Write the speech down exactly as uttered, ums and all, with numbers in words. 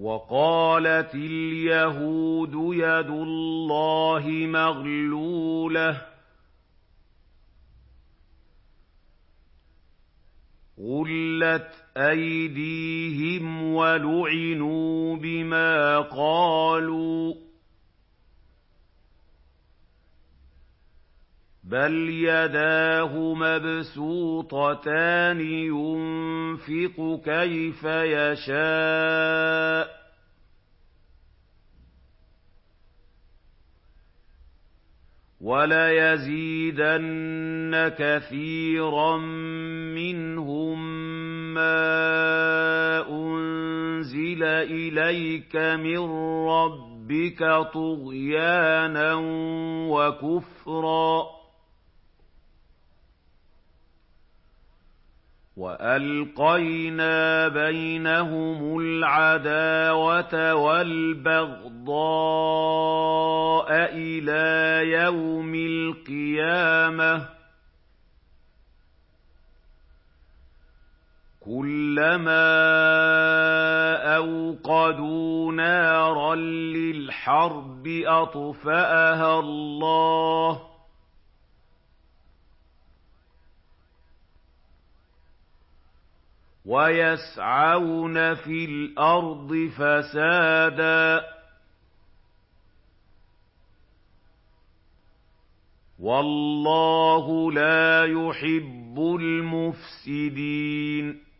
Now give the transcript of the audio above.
وَقَالَتِ الْيَهُودُ يَدُ اللَّهِ مَغْلُولَةٌ غُلَّتْ أَيْدِيهِمْ وَلُعِنُوا بِمَا قَالُوا بَلْ يَدَاهُ مَبْسُوطَتَانِ يُنفِقُ كَيْفَ يَشَاءُ ۚ وَلَيَزِيدَنَّ كَثِيرًا مِّنْهُم مَّا أُنزِلَ إِلَيْكَ مِن رَّبِّكَ طُغْيَانًا وَكُفْرًا ۖ وَأَلْقَيْنَا بَيْنَهُمُ الْعَدَاوَةَ وَالْبَغْضَاءَ إِلَىٰ يَوْمِ الْقِيَامَةِ ۚ كُلَّمَا أَوْقَدُوا نَارًا لِّلْحَرْبِ أَطْفَأَهَا اللَّهُ ۚ وَيَسْعَوْنَ فِي الْأَرْضِ فَسَادًا ۚ وَاللَّهُ لَا يُحِبُّ الْمُفْسِدِينَ